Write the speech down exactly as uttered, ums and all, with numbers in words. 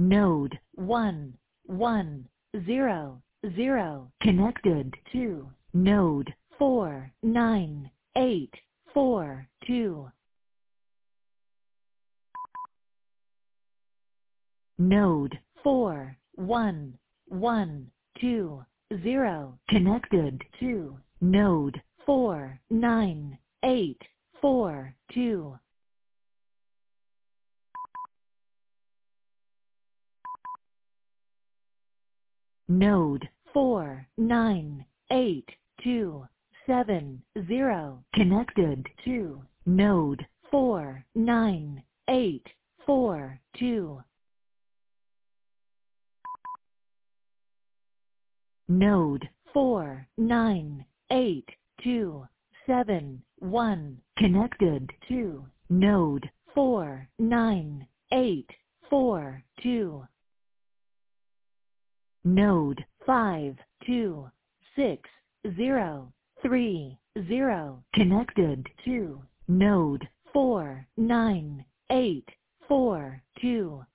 Node one one zero zero connected to node four nine eight four two. Node four one one two zero connected to node four nine eight four two. Node four nine eight two seven zero connected to node four nine eight four two. Node four nine eight two seven one connected to node four nine eight four two. Node five two six zero three zero connected to node four nine eight four two.